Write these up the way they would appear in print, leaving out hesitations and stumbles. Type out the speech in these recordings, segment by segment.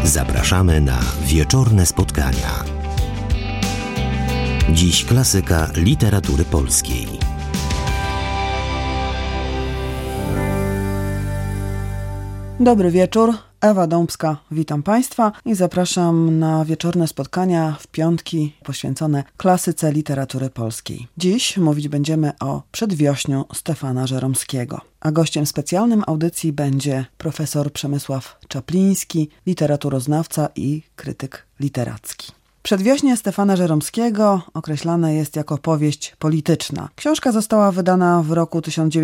Zapraszamy na wieczorne spotkania. Dziś klasyka literatury polskiej. Dobry wieczór, Ewa Dąbska, witam Państwa i zapraszam na wieczorne spotkania w piątki poświęcone klasyce literatury polskiej. Dziś mówić będziemy o Przedwiośniu Stefana Żeromskiego, a gościem specjalnym audycji będzie profesor Przemysław Czapliński, literaturoznawca i krytyk literacki. Przedwiośnie Stefana Żeromskiego określane jest jako powieść polityczna. Książka została wydana w roku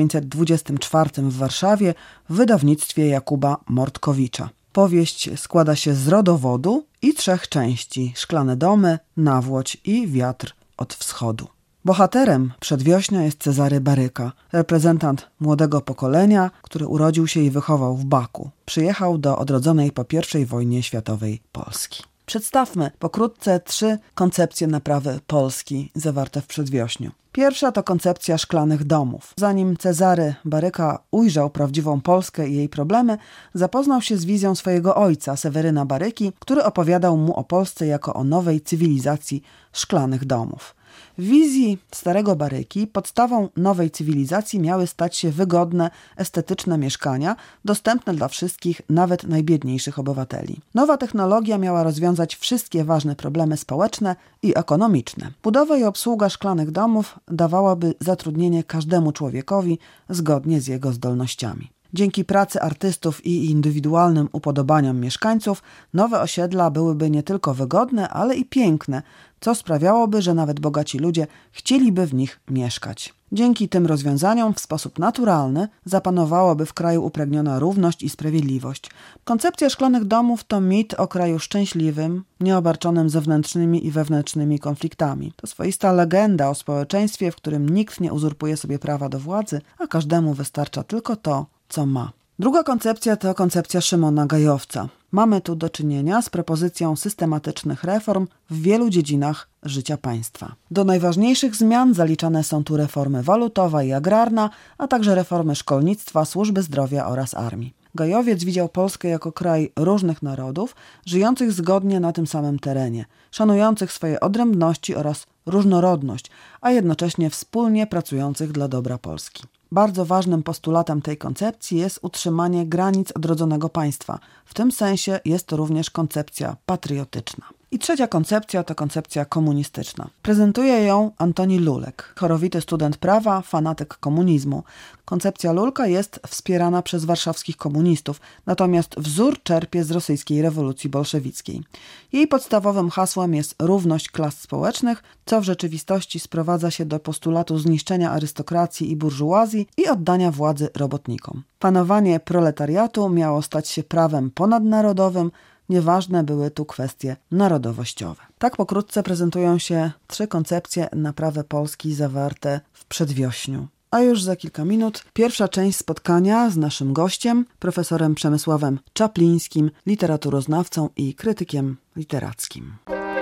1924 w Warszawie w wydawnictwie Jakuba Mortkowicza. Powieść składa się z rodowodu i 3 części: Szklane domy, Nawłoć i Wiatr od wschodu. Bohaterem Przedwiośnia jest Cezary Baryka, reprezentant młodego pokolenia, który urodził się i wychował w Baku. Przyjechał do odrodzonej po I wojnie światowej Polski. Przedstawmy pokrótce 3 koncepcje naprawy Polski zawarte w Przedwiośniu. Pierwsza to koncepcja szklanych domów. Zanim Cezary Baryka ujrzał prawdziwą Polskę i jej problemy, zapoznał się z wizją swojego ojca, Seweryna Baryki, który opowiadał mu o Polsce jako o nowej cywilizacji szklanych domów. W wizji starego Baryki podstawą nowej cywilizacji miały stać się wygodne, estetyczne mieszkania, dostępne dla wszystkich, nawet najbiedniejszych obywateli. Nowa technologia miała rozwiązać wszystkie ważne problemy społeczne i ekonomiczne. Budowa i obsługa szklanych domów dawałaby zatrudnienie każdemu człowiekowi zgodnie z jego zdolnościami. Dzięki pracy artystów i indywidualnym upodobaniom mieszkańców nowe osiedla byłyby nie tylko wygodne, ale i piękne, co sprawiałoby, że nawet bogaci ludzie chcieliby w nich mieszkać. Dzięki tym rozwiązaniom w sposób naturalny zapanowałaby w kraju upragniona równość i sprawiedliwość. Koncepcja szklanych domów to mit o kraju szczęśliwym, nieobarczonym zewnętrznymi i wewnętrznymi konfliktami. To swoista legenda o społeczeństwie, w którym nikt nie uzurpuje sobie prawa do władzy, a każdemu wystarcza tylko to, co ma. Druga koncepcja to koncepcja Szymona Gajowca. Mamy tu do czynienia z propozycją systematycznych reform w wielu dziedzinach życia państwa. Do najważniejszych zmian zaliczane są tu reformy walutowa i agrarna, a także reformy szkolnictwa, służby zdrowia oraz armii. Gajowiec widział Polskę jako kraj różnych narodów, żyjących zgodnie na tym samym terenie, szanujących swoje odrębności oraz różnorodność, a jednocześnie wspólnie pracujących dla dobra Polski. Bardzo ważnym postulatem tej koncepcji jest utrzymanie granic odrodzonego państwa. W tym sensie jest to również koncepcja patriotyczna. I trzecia koncepcja to koncepcja komunistyczna. Prezentuje ją Antoni Lulek, chorowity student prawa, fanatyk komunizmu. Koncepcja Lulka jest wspierana przez warszawskich komunistów, natomiast wzór czerpie z rosyjskiej rewolucji bolszewickiej. Jej podstawowym hasłem jest równość klas społecznych, co w rzeczywistości sprowadza się do postulatu zniszczenia arystokracji i burżuazji i oddania władzy robotnikom. Panowanie proletariatu miało stać się prawem ponadnarodowym, nieważne były tu kwestie narodowościowe. Tak pokrótce prezentują się 3 koncepcje naprawy Polski zawarte w Przedwiośniu. A już za kilka minut pierwsza część spotkania z naszym gościem, profesorem Przemysławem Czaplińskim, literaturoznawcą i krytykiem literackim.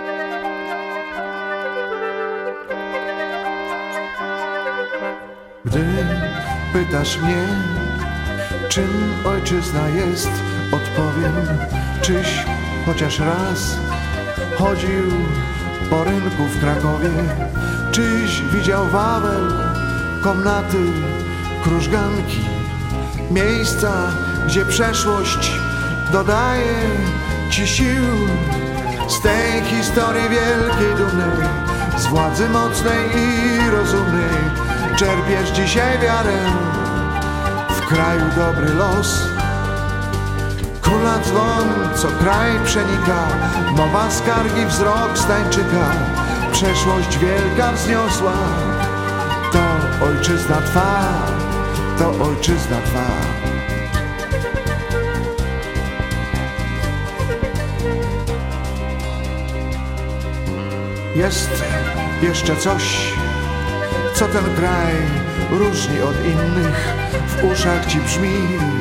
Gdy pytasz mnie, czym ojczyzna jest, odpowiem: czyś chociaż raz chodził po rynku w Krakowie, czyś widział Wawel, komnaty, krużganki, miejsca, gdzie przeszłość dodaje ci sił. Z tej historii wielkiej, dumnej, z władzy mocnej i rozumnej czerpiesz dzisiaj wiarę w kraju dobry los. Króla dzwon, co kraj przenika, mowa skargi, wzrok stańczyka, przeszłość wielka wzniosła. To ojczyzna twa, to ojczyzna twa. Jest jeszcze coś, co ten kraj różni od innych, w uszach ci brzmi.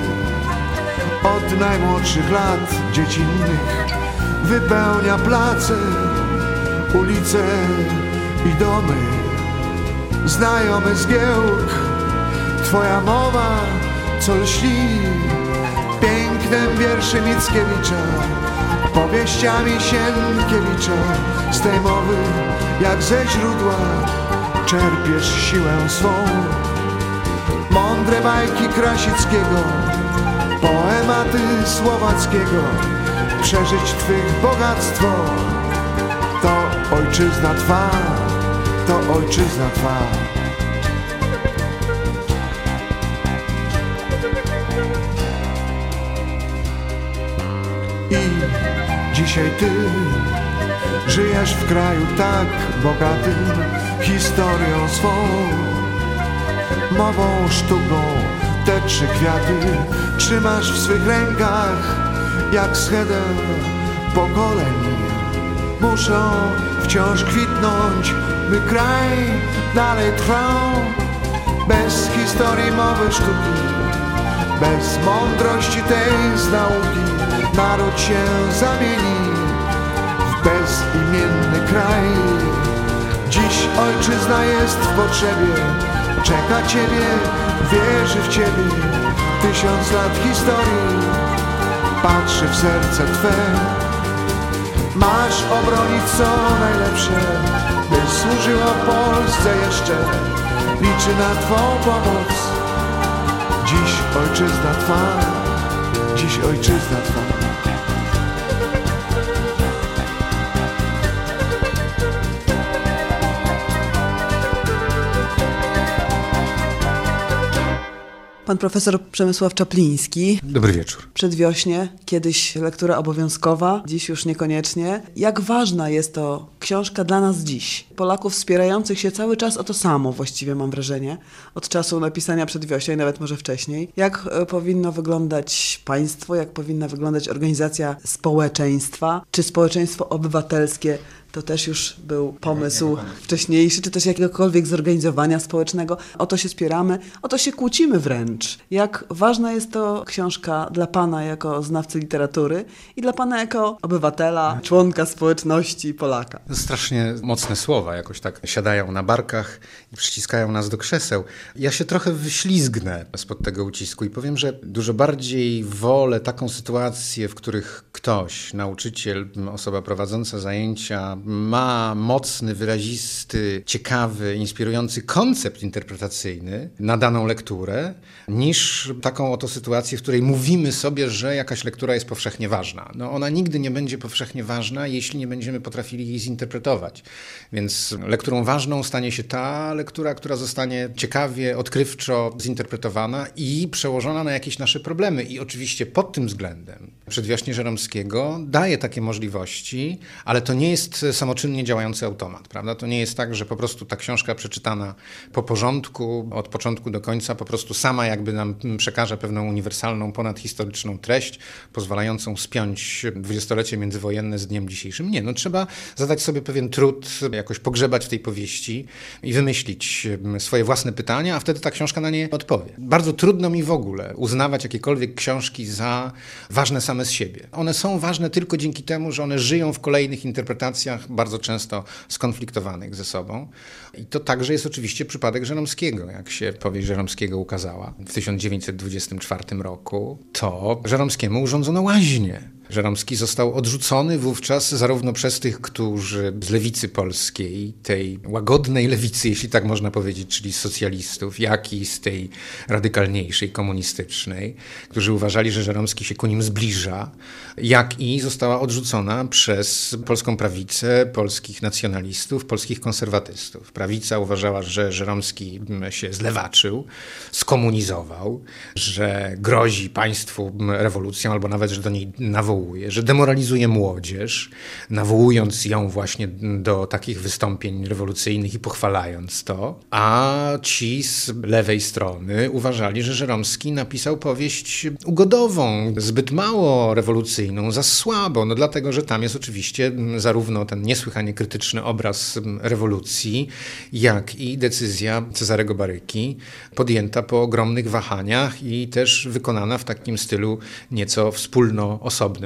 Od najmłodszych lat dziecinnych wypełnia place, ulice i domy. Znajomy zgiełk, twoja mowa, co lśni pięknem wierszy Mickiewicza. powieściami Sienkiewicza. Z tej mowy jak ze źródła czerpiesz siłę swą. Mądre bajki Krasickiego, poematy Słowackiego, przeżyć Twych bogactwo. To ojczyzna Twa, to ojczyzna Twa. I dzisiaj Ty żyjesz w kraju tak bogatym historią swą, mową, sztuką. Te 3 kwiaty trzymasz w swych rękach jak schedę pokoleń. Muszą wciąż kwitnąć, by kraj dalej trwał. Bez historii, mowy, sztuki, bez mądrości tej z nauki, naród się zamieni w bezimienny kraj. Dziś ojczyzna jest w potrzebie, czeka Ciebie, wierzy w Ciebie. 1000 lat historii patrzy w serce Twe. Masz obronić co najlepsze, by służyło Polsce jeszcze. Liczy na Twą pomoc. Dziś ojczyzna Twa, dziś ojczyzna Twa. Pan profesor Przemysław Czapliński. Dobry wieczór. Przedwiośnie, kiedyś lektura obowiązkowa, dziś już niekoniecznie. Jak ważna jest to książka dla nas dziś? Polaków wspierających się cały czas o to samo, właściwie mam wrażenie, od czasu napisania Przedwiośnia i nawet może wcześniej. Jak powinno wyglądać państwo, jak powinna wyglądać organizacja społeczeństwa, czy społeczeństwo obywatelskie? To też już był pomysł wcześniejszy, czy też jakiegokolwiek zorganizowania społecznego. O to się spieramy, o to się kłócimy wręcz. Jak ważna jest to książka dla Pana jako znawcy literatury i dla Pana jako obywatela, członka społeczności Polaka? Strasznie mocne słowa jakoś tak siadają na barkach i przyciskają nas do krzeseł. Ja się trochę wyślizgnę spod tego ucisku i powiem, że dużo bardziej wolę taką sytuację, w których ktoś, nauczyciel, osoba prowadząca zajęcia ma mocny, wyrazisty, ciekawy, inspirujący koncept interpretacyjny na daną lekturę, niż taką oto sytuację, w której mówimy sobie, że jakaś lektura jest powszechnie ważna. No ona nigdy nie będzie powszechnie ważna, jeśli nie będziemy potrafili jej zinterpretować. Więc lekturą ważną stanie się ta lektura, która zostanie ciekawie, odkrywczo zinterpretowana i przełożona na jakieś nasze problemy. I oczywiście pod tym względem Przedwiośnie Żeromskiego daje takie możliwości, ale to nie jest samoczynnie działający automat, prawda? To nie jest tak, że po prostu ta książka przeczytana po porządku, od początku do końca, po prostu sama jakby nam przekaże pewną uniwersalną, ponadhistoryczną treść, pozwalającą spiąć dwudziestolecie międzywojenne z dniem dzisiejszym. Nie, no trzeba zadać sobie pewien trud, jakoś pogrzebać w tej powieści i wymyślić swoje własne pytania, a wtedy ta książka na nie odpowie. Bardzo trudno mi w ogóle uznawać jakiekolwiek książki za ważne same z siebie. One są ważne tylko dzięki temu, że one żyją w kolejnych interpretacjach, bardzo często skonfliktowanych ze sobą. I to także jest oczywiście przypadek Żeromskiego. Jak się powieść Żeromskiego ukazała w 1924 roku, to Żeromskiemu urządzono łaźnię. Żeromski został odrzucony wówczas zarówno przez tych, którzy z lewicy polskiej, tej łagodnej lewicy, jeśli tak można powiedzieć, czyli socjalistów, jak i z tej radykalniejszej, komunistycznej, którzy uważali, że Żeromski się ku nim zbliża, jak i została odrzucona przez polską prawicę, polskich nacjonalistów, polskich konserwatystów. Prawica uważała, że Żeromski się zlewaczył, skomunizował, że grozi państwu rewolucją albo nawet, że do niej nawołuje, że demoralizuje młodzież, nawołując ją właśnie do takich wystąpień rewolucyjnych i pochwalając to. A ci z lewej strony uważali, że Żeromski napisał powieść ugodową, zbyt mało rewolucyjną, za słabo, no dlatego, że tam jest oczywiście zarówno ten niesłychanie krytyczny obraz rewolucji, jak i decyzja Cezarego Baryki, podjęta po ogromnych wahaniach i też wykonana w takim stylu nieco wspólnoosobnym.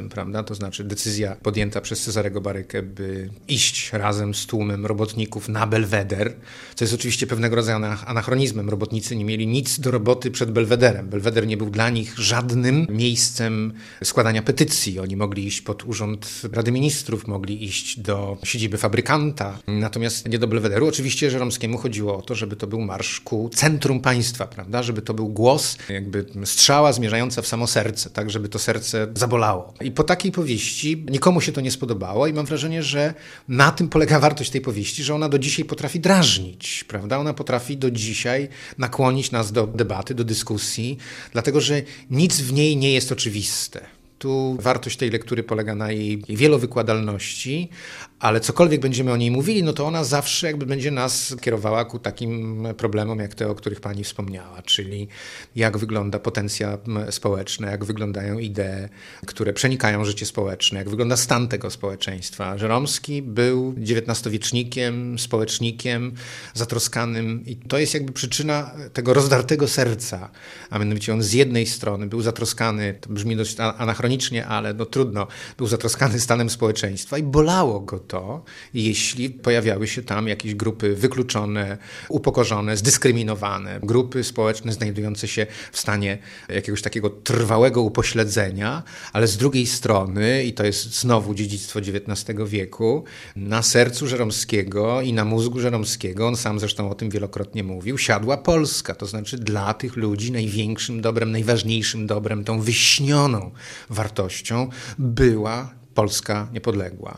narodowym, prawda? To znaczy decyzja podjęta przez Cezarego Barykę, by iść razem z tłumem robotników na Belweder, co jest oczywiście pewnego rodzaju anachronizmem. Robotnicy nie mieli nic do roboty przed Belwederem. Belweder nie był dla nich żadnym miejscem składania petycji. Oni mogli iść pod urząd Rady Ministrów, mogli iść do siedziby fabrykanta, natomiast nie do Belwederu. Oczywiście Żeromskiemu chodziło o to, żeby to był marsz ku centrum państwa, prawda? Żeby to był głos, jakby strzała zmierzająca w samo serce, tak, żeby to serce zabolało. I po takiej powieści nikomu się to nie spodobało i mam wrażenie, że na tym polega wartość tej powieści, że ona do dzisiaj potrafi drażnić, prawda? Ona potrafi do dzisiaj nakłonić nas do debaty, do dyskusji, dlatego że nic w niej nie jest oczywiste. Tu wartość tej lektury polega na jej wielowykładalności, ale cokolwiek będziemy o niej mówili, no to ona zawsze jakby będzie nas kierowała ku takim problemom, jak te, o których pani wspomniała, czyli jak wygląda potencja społeczna, jak wyglądają idee, które przenikają życie społeczne, jak wygląda stan tego społeczeństwa. Żeromski był XIX-wiecznikiem, społecznikiem, zatroskanym i to jest jakby przyczyna tego rozdartego serca, a mianowicie on z jednej strony był zatroskany, to brzmi dość anachronicznie, ale no trudno, był zatroskany stanem społeczeństwa i bolało go to, jeśli pojawiały się tam jakieś grupy wykluczone, upokorzone, zdyskryminowane, grupy społeczne znajdujące się w stanie jakiegoś takiego trwałego upośledzenia, ale z drugiej strony, i to jest znowu dziedzictwo XIX wieku, na sercu Żeromskiego i na mózgu Żeromskiego, on sam zresztą o tym wielokrotnie mówił, siadła Polska, to znaczy dla tych ludzi największym dobrem, najważniejszym dobrem, tą wyśnioną wartością była Polska niepodległa.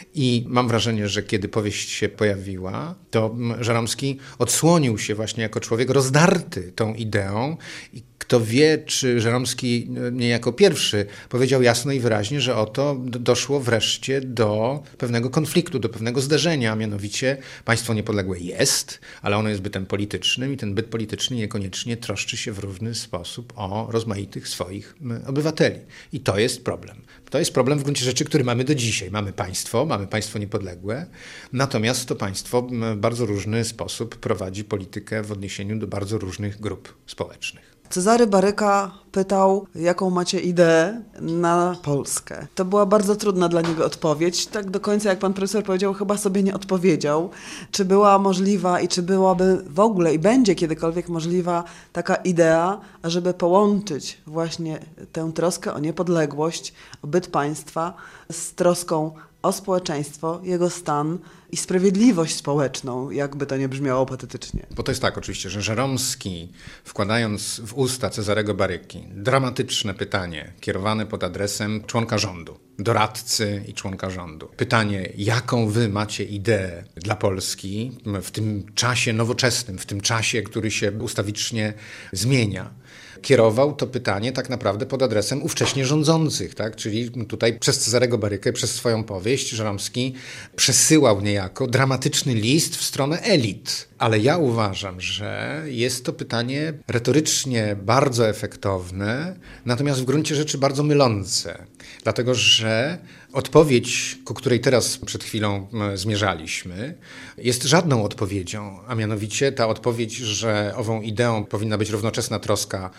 I mam wrażenie, że kiedy powieść się pojawiła, to Żeromski odsłonił się właśnie jako człowiek rozdarty tą ideą i kto wie, czy Żeromski nie jako pierwszy powiedział jasno i wyraźnie, że oto doszło wreszcie do pewnego konfliktu, do pewnego zderzenia, a mianowicie państwo niepodległe jest, ale ono jest bytem politycznym i ten byt polityczny niekoniecznie troszczy się w równy sposób o rozmaitych swoich obywateli. I to jest problem. To jest problem w gruncie rzeczy, który mamy do dzisiaj. Mamy państwo niepodległe, natomiast to państwo w bardzo różny sposób prowadzi politykę w odniesieniu do bardzo różnych grup społecznych. Cezary Baryka pytał, jaką macie ideę na Polskę. To była bardzo trudna dla niego odpowiedź. Tak do końca, jak pan profesor powiedział, chyba sobie nie odpowiedział. Czy była możliwa i czy byłaby w ogóle i będzie kiedykolwiek możliwa taka idea, żeby połączyć właśnie tę troskę o niepodległość, o byt państwa z troską o społeczeństwo, jego stan i sprawiedliwość społeczną, jakby to nie brzmiało patetycznie. Bo to jest tak oczywiście, że Żeromski, wkładając w usta Cezarego Baryki dramatyczne pytanie kierowane pod adresem członka rządu, doradcy i członka rządu. Pytanie, jaką wy macie ideę dla Polski w tym czasie nowoczesnym, w tym czasie, który się ustawicznie zmienia. Kierował to pytanie tak naprawdę pod adresem ówcześnie rządzących, tak? Czyli tutaj przez Cezarego Barykę, przez swoją powieść Żeromski przesyłał niejako dramatyczny list w stronę elit. Ale ja uważam, że jest to pytanie retorycznie bardzo efektowne, natomiast w gruncie rzeczy bardzo mylące. Dlatego, że odpowiedź, ku której teraz przed chwilą zmierzaliśmy, jest żadną odpowiedzią, a mianowicie ta odpowiedź, że ową ideą powinna być równoczesna troska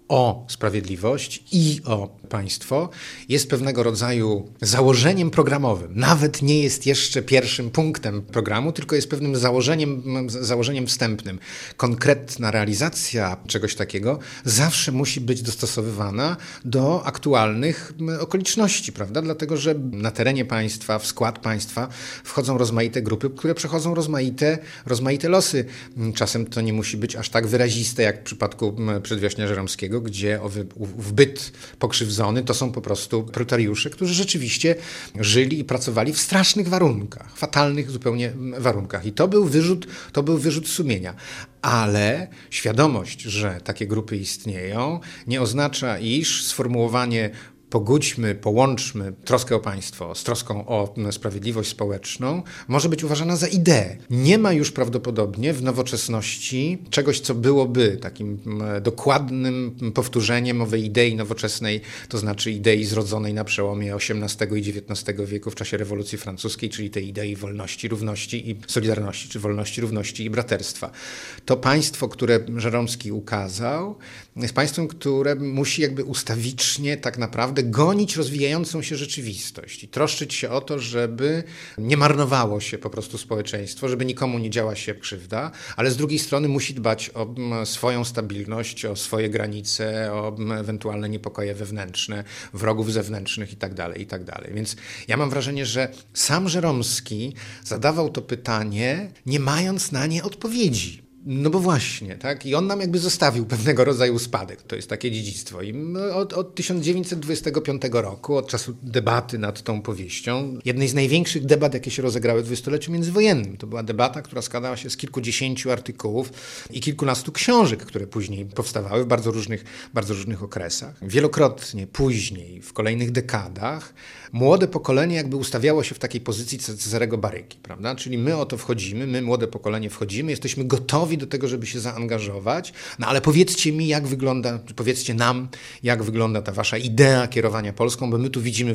o sprawiedliwość i o państwo, jest pewnego rodzaju założeniem programowym. Nawet nie jest jeszcze pierwszym punktem programu, tylko jest pewnym założeniem wstępnym. Konkretna realizacja czegoś takiego zawsze musi być dostosowywana do aktualnych okoliczności, prawda? Dlatego, że na terenie państwa, w skład państwa wchodzą rozmaite grupy, które przechodzą rozmaite losy. Czasem to nie musi być aż tak wyraziste, jak w przypadku Przedwiośnia Żeromskiego, gdzie w byt pokrzywdzony to są po prostu proletariusze, którzy rzeczywiście żyli i pracowali w strasznych warunkach, fatalnych zupełnie warunkach. I to był wyrzut sumienia. Ale świadomość, że takie grupy istnieją, nie oznacza, iż sformułowanie pogódźmy, połączmy troskę o państwo z troską o sprawiedliwość społeczną może być uważana za ideę. Nie ma już prawdopodobnie w nowoczesności czegoś, co byłoby takim dokładnym powtórzeniem owej idei nowoczesnej, to znaczy idei zrodzonej na przełomie XVIII i XIX wieku w czasie rewolucji francuskiej, czyli tej idei wolności, równości i solidarności, czy wolności, równości i braterstwa. To państwo, które Żeromski ukazał, jest państwem, które musi jakby ustawicznie tak naprawdę naprawdę gonić rozwijającą się rzeczywistość i troszczyć się o to, żeby nie marnowało się po prostu społeczeństwo, żeby nikomu nie działa się krzywda, ale z drugiej strony musi dbać o swoją stabilność, o swoje granice, o ewentualne niepokoje wewnętrzne, wrogów zewnętrznych itd. Więc ja mam wrażenie, że sam Żeromski zadawał to pytanie, nie mając na nie odpowiedzi. No bo właśnie, tak? I on nam jakby zostawił pewnego rodzaju spadek. To jest takie dziedzictwo. I od 1925 roku, od czasu debaty nad tą powieścią, jednej z największych debat, jakie się rozegrały w dwudziestoleciu międzywojennym. To była debata, która składała się z kilkudziesięciu artykułów i kilkunastu książek, które później powstawały w bardzo różnych okresach. Wielokrotnie później, w kolejnych dekadach, młode pokolenie jakby ustawiało się w takiej pozycji Cezarego Baryki, prawda? Czyli my o to wchodzimy, my młode pokolenie wchodzimy, jesteśmy gotowi do tego, żeby się zaangażować, no ale powiedzcie nam, jak wygląda ta wasza idea kierowania Polską, bo my tu widzimy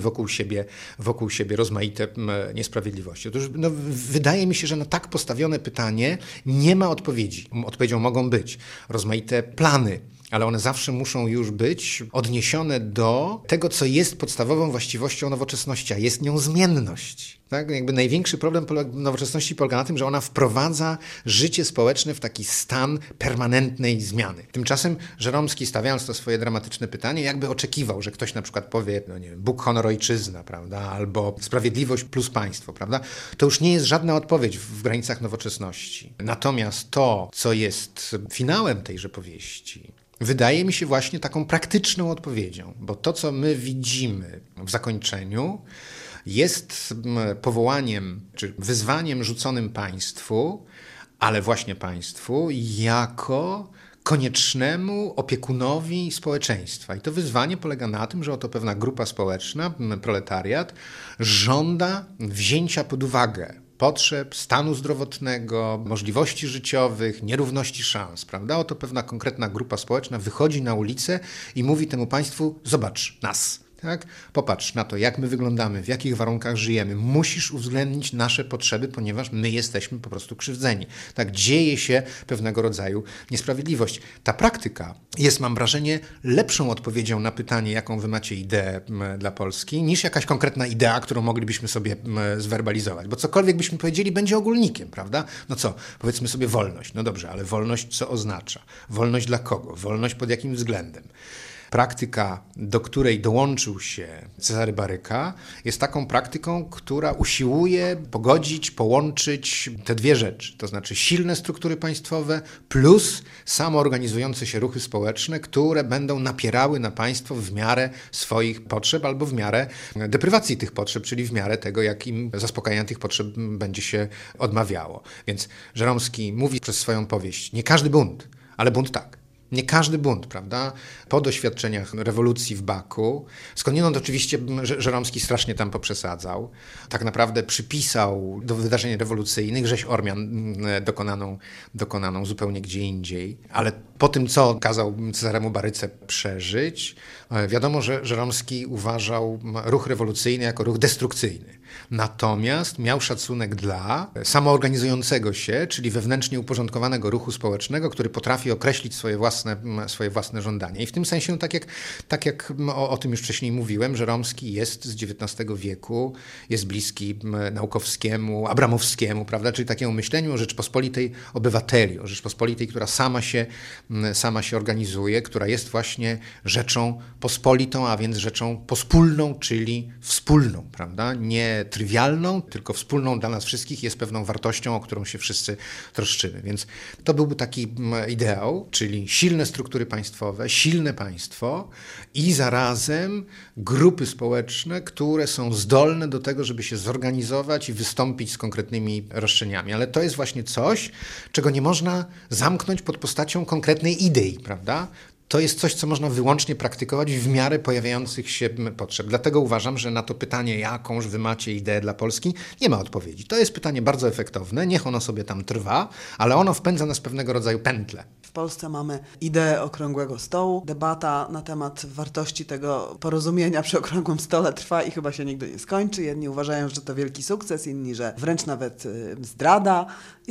wokół siebie rozmaite niesprawiedliwości. Otóż wydaje mi się, że na tak postawione pytanie nie ma odpowiedzi. Odpowiedzią mogą być rozmaite plany, ale one zawsze muszą już być odniesione do tego, co jest podstawową właściwością nowoczesności, a jest nią zmienność. Tak? Jakby największy problem nowoczesności polega na tym, że ona wprowadza życie społeczne w taki stan permanentnej zmiany. Tymczasem Żeromski, stawiając to swoje dramatyczne pytanie, jakby oczekiwał, że ktoś na przykład powie, no nie wiem, Bóg, honor, ojczyzna, prawda, albo sprawiedliwość plus państwo, prawda. To już nie jest żadna odpowiedź w granicach nowoczesności. Natomiast to, co jest finałem tejże powieści, wydaje mi się właśnie taką praktyczną odpowiedzią, bo to, co my widzimy w zakończeniu, jest powołaniem czy wyzwaniem rzuconym państwu, ale właśnie państwu jako koniecznemu opiekunowi społeczeństwa. I to wyzwanie polega na tym, że oto pewna grupa społeczna, proletariat, żąda wzięcia pod uwagę potrzeb stanu zdrowotnego, możliwości życiowych, nierówności szans, prawda? Oto pewna konkretna grupa społeczna wychodzi na ulicę i mówi temu państwu: zobacz nas. Tak? Popatrz na to, jak my wyglądamy, w jakich warunkach żyjemy. Musisz uwzględnić nasze potrzeby, ponieważ my jesteśmy po prostu krzywdzeni. Tak dzieje się pewnego rodzaju niesprawiedliwość. Ta praktyka jest, mam wrażenie, lepszą odpowiedzią na pytanie, jaką wy macie ideę dla Polski, niż jakaś konkretna idea, którą moglibyśmy sobie zwerbalizować. Bo cokolwiek byśmy powiedzieli, będzie ogólnikiem, prawda? No co? Powiedzmy sobie wolność. No dobrze, ale wolność co oznacza? Wolność dla kogo? Wolność pod jakim względem? Praktyka, do której dołączył się Cezary Baryka, jest taką praktyką, która usiłuje pogodzić, połączyć te dwie rzeczy. To znaczy silne struktury państwowe plus samoorganizujące się ruchy społeczne, które będą napierały na państwo w miarę swoich potrzeb albo w miarę deprywacji tych potrzeb, czyli w miarę tego, jak im zaspokajanie tych potrzeb będzie się odmawiało. Więc Żeromski mówi przez swoją powieść: nie każdy bunt, ale bunt tak. Nie każdy bunt, prawda? Po doświadczeniach rewolucji w Baku, skądinąd oczywiście Żeromski strasznie tam poprzesadzał, tak naprawdę przypisał do wydarzeń rewolucyjnych rzeź Ormian dokonaną zupełnie gdzie indziej, ale po tym, co kazał Cezaremu Baryce przeżyć, wiadomo, że Żeromski uważał ruch rewolucyjny jako ruch destrukcyjny. Natomiast miał szacunek dla samoorganizującego się, czyli wewnętrznie uporządkowanego ruchu społecznego, który potrafi określić swoje własne żądania. I w tym sensie, tak jak o tym już wcześniej mówiłem, Żeromski jest z XIX wieku, jest bliski Naukowskiemu, Abramowskiemu, prawda? Czyli takiemu myśleniu o Rzeczpospolitej obywateli, o Rzeczpospolitej, która sama się organizuje, która jest właśnie rzeczą pospolitą, a więc rzeczą pospólną, czyli wspólną, prawda? Nie trywialną, tylko wspólną dla nas wszystkich, jest pewną wartością, o którą się wszyscy troszczymy. Więc to byłby taki ideał, czyli silne struktury państwowe, silne państwo i zarazem grupy społeczne, które są zdolne do tego, żeby się zorganizować i wystąpić z konkretnymi roszczeniami. Ale to jest właśnie coś, czego nie można zamknąć pod postacią konkretnej idei, prawda? To jest coś, co można wyłącznie praktykować w miarę pojawiających się potrzeb. Dlatego uważam, że na to pytanie, jakąż wy macie ideę dla Polski, nie ma odpowiedzi. To jest pytanie bardzo efektowne, niech ono sobie tam trwa, ale ono wpędza nas w pewnego rodzaju pętlę. W Polsce mamy ideę okrągłego stołu. Debata na temat wartości tego porozumienia przy okrągłym stole trwa i chyba się nigdy nie skończy. Jedni uważają, że to wielki sukces, inni, że wręcz nawet zdrada.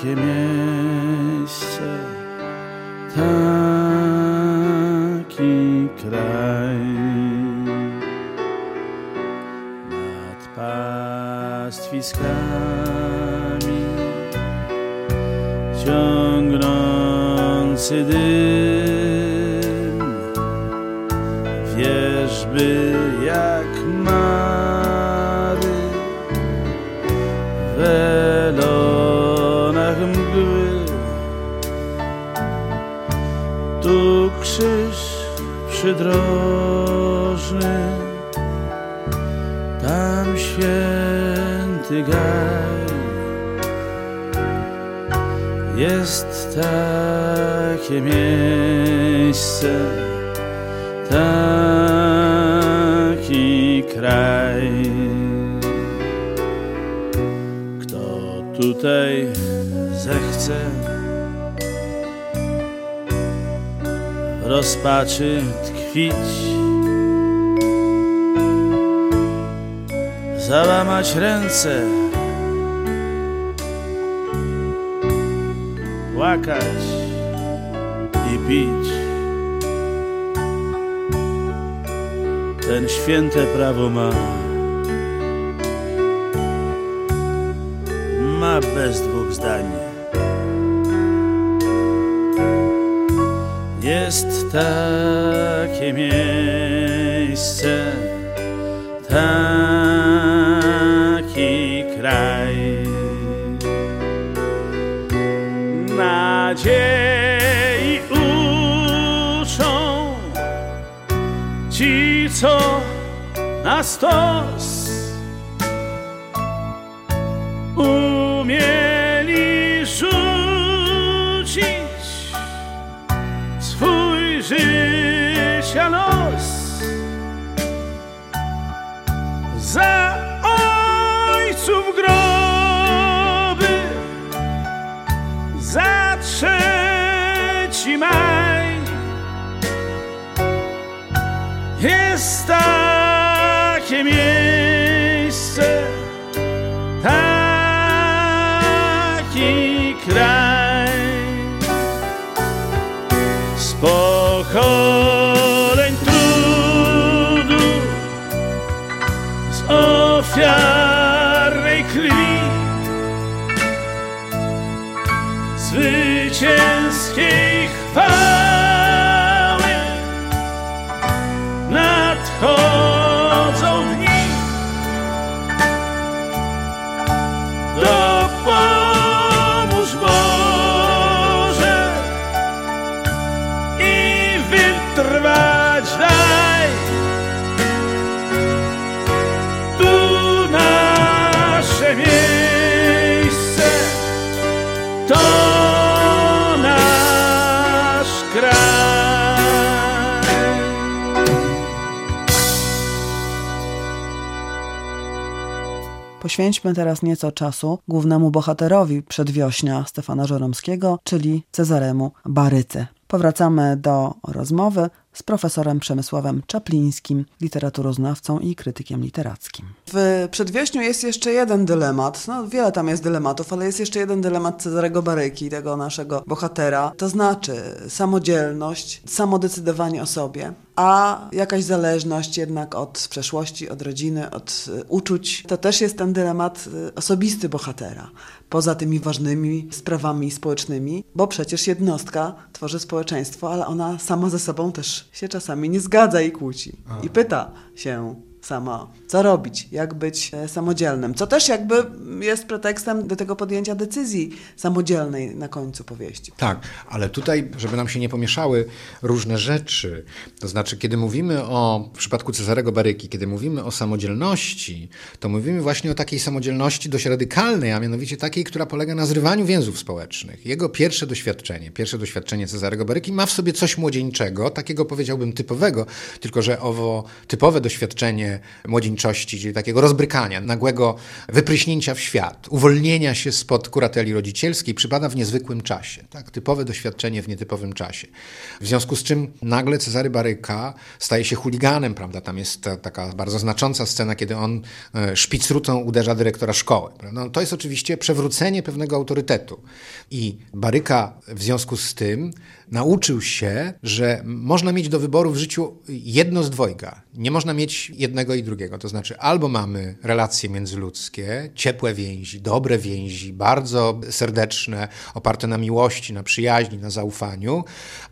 takie miejsce, taki kraj. Nad pastwiskami ciągnący dym, wierzby jak mary w welonach mgły. Tu krzyż przydrożny, tam święty gaj. Jest takie miejsce, taki kraj. Kto tutaj zechce w rozpaczy tkwić, załamać ręce, płakać i pić, ten święte prawo ma bez dwóch zdań. Jest takie miejsce, taki kraj. Nadziei uczą ci, co na stos umieli rzucić swój życia los za ojców groby, za 3 maj. Jest takie miejsce, taki kraj. Z pokoleń trudu, z ofiarnej krwi, zwycięskiej chwały nadchodzą dni. Dopomóż Boże i wytrwać daj. Tu nasze miejsce, to nasz kraj. Poświęćmy teraz nieco czasu głównemu bohaterowi przedwiośnia Stefana Żeromskiego, czyli Cezaremu Baryce. Powracamy do rozmowy z profesorem Przemysławem Czaplińskim, literaturoznawcą i krytykiem literackim. W Przedwiośniu jest jeszcze jeden dylemat, wiele tam jest dylematów, ale jest jeszcze jeden dylemat Cezarego Baryki, tego naszego bohatera, to znaczy samodzielność, samodecydowanie o sobie, a jakaś zależność jednak od przeszłości, od rodziny, od uczuć. To też jest ten dylemat osobisty bohatera, poza tymi ważnymi sprawami społecznymi, bo przecież jednostka tworzy społeczeństwo, ale ona sama ze sobą też się czasami nie zgadza i kłóci. I pyta się sama, co robić, jak być samodzielnym, co też jakby jest pretekstem do tego podjęcia decyzji samodzielnej na końcu powieści. Tak, ale tutaj, żeby nam się nie pomieszały różne rzeczy, to znaczy, kiedy mówimy w przypadku Cezarego Baryki, kiedy mówimy o samodzielności, to mówimy właśnie o takiej samodzielności dość radykalnej, a mianowicie takiej, która polega na zrywaniu więzów społecznych. Jego pierwsze doświadczenie Cezarego Baryki ma w sobie coś młodzieńczego, takiego powiedziałbym typowego, tylko że owo typowe doświadczenie przebudzenie młodzieńczości, czyli takiego rozbrykania, nagłego wypryśnięcia w świat, uwolnienia się spod kurateli rodzicielskiej przypada w niezwykłym czasie. Tak? Typowe doświadczenie w nietypowym czasie. W związku z czym nagle Cezary Baryka staje się chuliganem, prawda? Tam jest taka bardzo znacząca scena, kiedy on szpicrutą uderza dyrektora szkoły. Prawda? No, to jest oczywiście przewrócenie pewnego autorytetu. I Baryka w związku z tym nauczył się, że można mieć do wyboru w życiu jedno z dwojga. Nie można mieć jednego i drugiego. To znaczy albo mamy relacje międzyludzkie, ciepłe więzi, dobre więzi, bardzo serdeczne, oparte na miłości, na przyjaźni, na zaufaniu,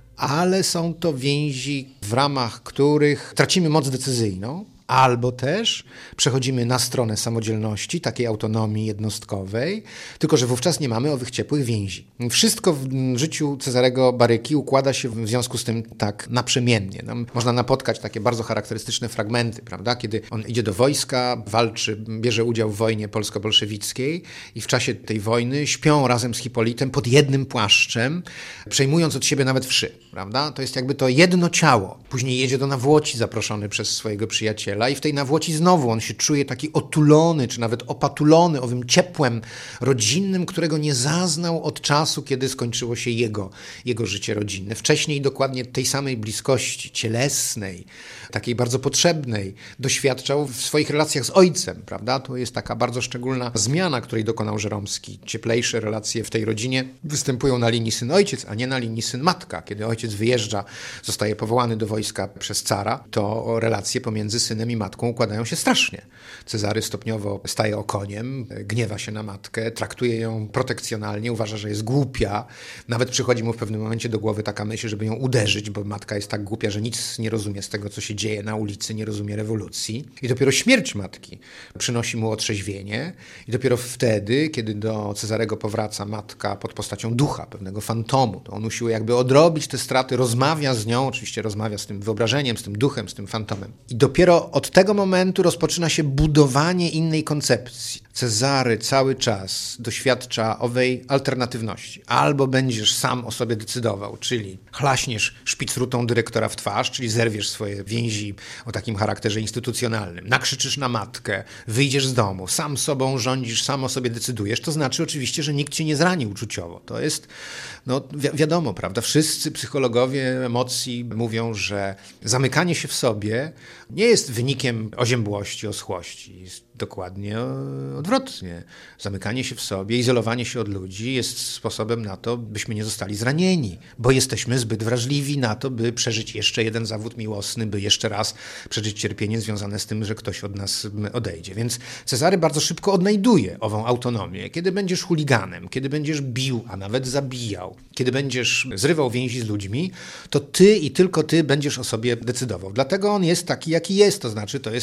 ale są to więzi, w ramach których tracimy moc decyzyjną, albo też przechodzimy na stronę samodzielności, takiej autonomii jednostkowej, tylko że wówczas nie mamy owych ciepłych więzi. Wszystko w życiu Cezarego Baryki układa się w związku z tym tak naprzemiennie. No, można napotkać takie bardzo charakterystyczne fragmenty, prawda? Kiedy on idzie do wojska, walczy, bierze udział w wojnie polsko-bolszewickiej i w czasie tej wojny śpią razem z Hipolitem pod jednym płaszczem, przejmując od siebie nawet wszy, prawda? To jest jakby to jedno ciało. Później jedzie do Nawłoci zaproszony przez swojego przyjaciela i w tej Nawłoci znowu on się czuje taki otulony, czy nawet opatulony owym ciepłem rodzinnym, którego nie zaznał od czasu, kiedy skończyło się jego życie rodzinne. Wcześniej dokładnie tej samej bliskości cielesnej, takiej bardzo potrzebnej, doświadczał w swoich relacjach z ojcem, prawda? To jest taka bardzo szczególna zmiana, której dokonał Żeromski. Cieplejsze relacje w tej rodzinie występują na linii syn-ojciec, a nie na linii syn-matka. Kiedy ojciec wyjeżdża, zostaje powołany do wojska przez cara, to relacje pomiędzy synem i matką układają się strasznie. Cezary stopniowo staje okoniem, gniewa się na matkę, traktuje ją protekcjonalnie, uważa, że jest głupia. Nawet przychodzi mu w pewnym momencie do głowy taka myśl, żeby ją uderzyć, bo matka jest tak głupia, że nic nie rozumie z tego, co się dzieje na ulicy, nie rozumie rewolucji. I dopiero śmierć matki przynosi mu otrzeźwienie i dopiero wtedy, kiedy do Cezarego powraca matka pod postacią ducha, pewnego fantomu, to on usiłuje jakby odrobić te straty, rozmawia z nią, oczywiście rozmawia z tym wyobrażeniem, z tym duchem, z tym fantomem. I dopiero od tego momentu rozpoczyna się budowanie innej koncepcji. Cezary cały czas doświadcza owej alternatywności. Albo będziesz sam o sobie decydował, czyli chlaśniesz szpicrutą dyrektora w twarz, czyli zerwiesz swoje więzi o takim charakterze instytucjonalnym, nakrzyczysz na matkę, wyjdziesz z domu, sam sobą rządzisz, sam o sobie decydujesz. To znaczy oczywiście, że nikt cię nie zrani uczuciowo. To jest, no wiadomo, prawda? Wszyscy psychologowie emocji mówią, że zamykanie się w sobie nie jest wynikiem oziębłości, oschłości. Jest dokładnie odwrotnie. Zamykanie się w sobie, izolowanie się od ludzi jest sposobem na to, byśmy nie zostali zranieni, bo jesteśmy zbyt wrażliwi na to, by przeżyć jeszcze jeden zawód miłosny, by jeszcze raz przeżyć cierpienie związane z tym, że ktoś od nas odejdzie. Więc Cezary bardzo szybko odnajduje ową autonomię. Kiedy będziesz chuliganem, kiedy będziesz bił, a nawet zabijał, kiedy będziesz zrywał więzi z ludźmi, to ty i tylko ty będziesz o sobie decydował. Dlatego on jest taki, jaki jest. To znaczy, to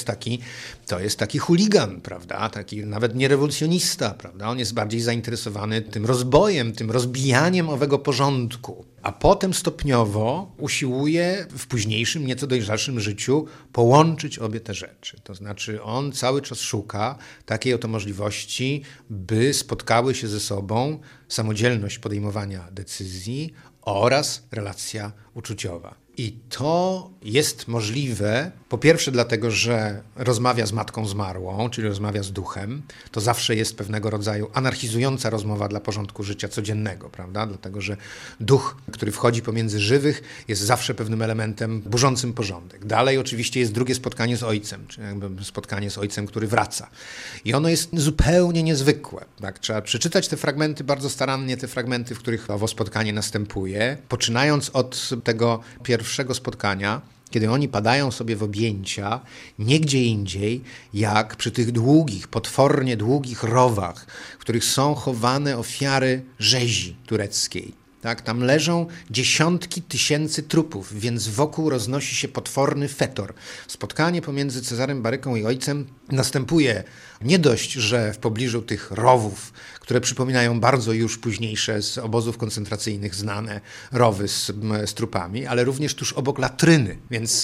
jest taki chuligan, prawda? Taki nawet nie rewolucjonista, prawda? On jest bardziej zainteresowany tym rozbojem, tym rozbijaniem owego porządku. A potem stopniowo usiłuje w późniejszym, nieco dojrzalszym życiu połączyć obie te rzeczy. To znaczy on cały czas szuka takiej oto możliwości, by spotkały się ze sobą samodzielność podejmowania decyzji oraz relacja uczuciowa. I to jest możliwe, po pierwsze dlatego, że rozmawia z matką zmarłą, czyli rozmawia z duchem. To zawsze jest pewnego rodzaju anarchizująca rozmowa dla porządku życia codziennego, prawda? Dlatego, że duch, który wchodzi pomiędzy żywych, jest zawsze pewnym elementem burzącym porządek. Dalej oczywiście jest drugie spotkanie z ojcem, czyli jakby spotkanie z ojcem, który wraca. I ono jest zupełnie niezwykłe. Tak? Trzeba przeczytać te fragmenty bardzo starannie, te fragmenty, w których owo spotkanie następuje, poczynając od tego pierwszego spotkania, kiedy oni padają sobie w objęcia, nie gdzie indziej, jak przy tych długich, potwornie długich rowach, w których są chowane ofiary rzezi tureckiej. Tak? Tam leżą dziesiątki tysięcy trupów, więc wokół roznosi się potworny fetor. Spotkanie pomiędzy Cezarym Baryką i ojcem następuje nie dość, że w pobliżu tych rowów, które przypominają bardzo już późniejsze z obozów koncentracyjnych znane rowy z trupami, ale również tuż obok latryny, więc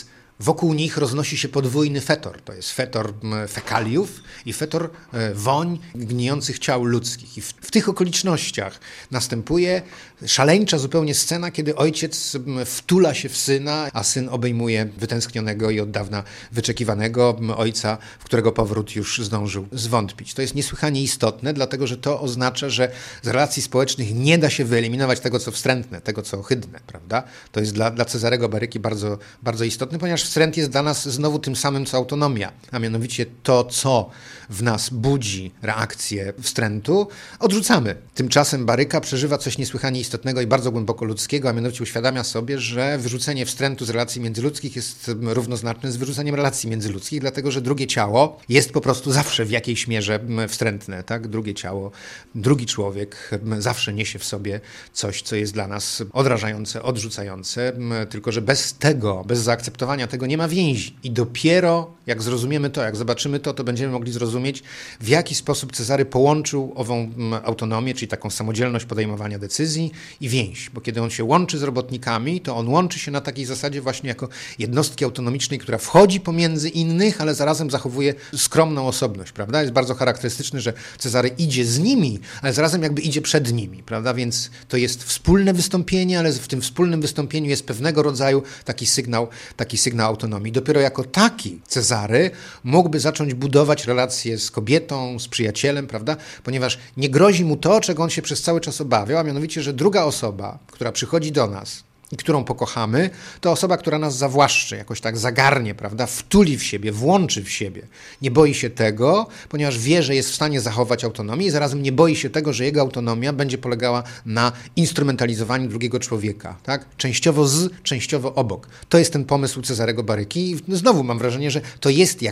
Wokół nich roznosi się podwójny fetor. To jest fetor fekaliów i fetor woń gnijących ciał ludzkich. I w tych okolicznościach następuje szaleńcza zupełnie scena, kiedy ojciec wtula się w syna, a syn obejmuje wytęsknionego i od dawna wyczekiwanego ojca, w którego powrót już zdążył zwątpić. To jest niesłychanie istotne, dlatego że to oznacza, że z relacji społecznych nie da się wyeliminować tego, co wstrętne, tego, co ohydne, prawda? To jest dla Cezarego Baryki bardzo, bardzo istotne, ponieważ wstręt jest dla nas znowu tym samym, co autonomia, a mianowicie to, co w nas budzi reakcję wstrętu, odrzucamy. Tymczasem Baryka przeżywa coś niesłychanie istotnego i bardzo głęboko ludzkiego, a mianowicie uświadamia sobie, że wyrzucenie wstrętu z relacji międzyludzkich jest równoznaczne z wyrzuceniem relacji międzyludzkich, dlatego że drugie ciało jest po prostu zawsze w jakiejś mierze wstrętne, tak? Drugie ciało, drugi człowiek zawsze niesie w sobie coś, co jest dla nas odrażające, odrzucające, tylko że bez tego, bez zaakceptowania tego nie ma więzi. I dopiero jak zrozumiemy to, jak zobaczymy to, to będziemy mogli zrozumieć, w jaki sposób Cezary połączył ową autonomię, czyli taką samodzielność podejmowania decyzji i więź. Bo kiedy on się łączy z robotnikami, to on łączy się na takiej zasadzie właśnie jako jednostki autonomicznej, która wchodzi pomiędzy innych, ale zarazem zachowuje skromną osobność, prawda? Jest bardzo charakterystyczne, że Cezary idzie z nimi, ale zarazem jakby idzie przed nimi, prawda? Więc to jest wspólne wystąpienie, ale w tym wspólnym wystąpieniu jest pewnego rodzaju taki sygnał autonomii. Dopiero jako taki Cezary mógłby zacząć budować relacje z kobietą, z przyjacielem, prawda? Ponieważ nie grozi mu to, czego on się przez cały czas obawiał, a mianowicie, że druga osoba, która przychodzi do nas i którą pokochamy, to osoba, która nas zawłaszczy, jakoś tak zagarnie, prawda? Wtuli w siebie, włączy w siebie. Nie boi się tego, ponieważ wie, że jest w stanie zachować autonomię i zarazem nie boi się tego, że jego autonomia będzie polegała na instrumentalizowaniu drugiego człowieka, tak? Częściowo częściowo obok. To jest ten pomysł Cezarego Baryki i znowu mam wrażenie, że to jest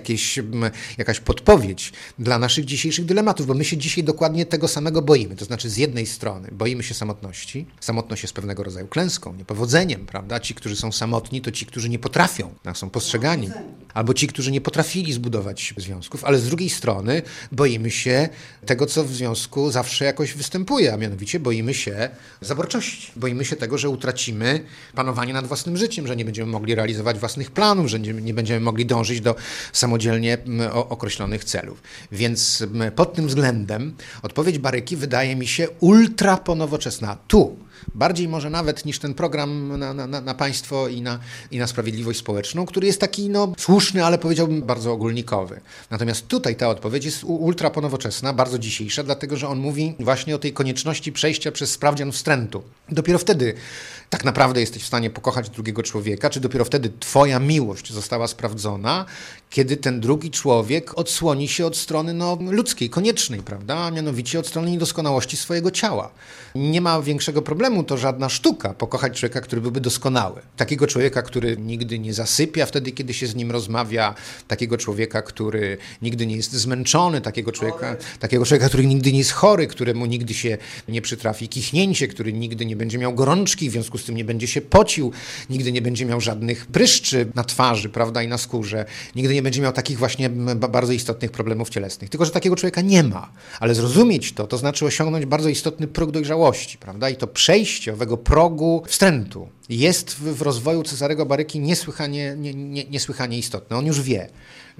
jakaś podpowiedź dla naszych dzisiejszych dylematów, bo my się dzisiaj dokładnie tego samego boimy. To znaczy z jednej strony boimy się samotności. Samotność jest pewnego rodzaju klęską, niepowodzeniem, prawda? Ci, którzy są samotni, to ci, którzy nie potrafią, tak, są postrzegani. Albo ci, którzy nie potrafili zbudować związków, ale z drugiej strony boimy się tego, co w związku zawsze jakoś występuje, a mianowicie boimy się zaborczości. Boimy się tego, że utracimy panowanie nad własnym życiem, że nie będziemy mogli realizować własnych planów, że nie będziemy mogli dążyć do samodzielnie określonych celów. Więc pod tym względem odpowiedź Baryki wydaje mi się ultra ponowoczesna. Tu bardziej może nawet niż ten program na państwo i na sprawiedliwość społeczną, który jest taki słuszny, ale powiedziałbym bardzo ogólnikowy. Natomiast tutaj ta odpowiedź jest ultra ponowoczesna, bardzo dzisiejsza, dlatego że on mówi właśnie o tej konieczności przejścia przez sprawdzian wstrętu. Dopiero wtedy tak naprawdę jesteś w stanie pokochać drugiego człowieka, czy dopiero wtedy twoja miłość została sprawdzona, kiedy ten drugi człowiek odsłoni się od strony ludzkiej, koniecznej, prawda? A mianowicie od strony niedoskonałości swojego ciała. Nie ma większego problemu, to żadna sztuka, pokochać człowieka, który byłby doskonały. Takiego człowieka, który nigdy nie zasypia wtedy, kiedy się z nim rozmawia, takiego człowieka, który nigdy nie jest zmęczony, takiego człowieka, który nigdy nie jest chory, któremu nigdy się nie przytrafi kichnięcie, który nigdy nie będzie miał gorączki, w związku z tym nie będzie się pocił, nigdy nie będzie miał żadnych pryszczy na twarzy, prawda, i na skórze, nigdy nie będzie miał takich właśnie bardzo istotnych problemów cielesnych. Tylko że takiego człowieka nie ma. Ale zrozumieć to znaczy osiągnąć bardzo istotny próg dojrzałości, prawda? I to przejście owego progu wstrętu jest w rozwoju Cezarego Baryki niesłychanie istotne. On już wie,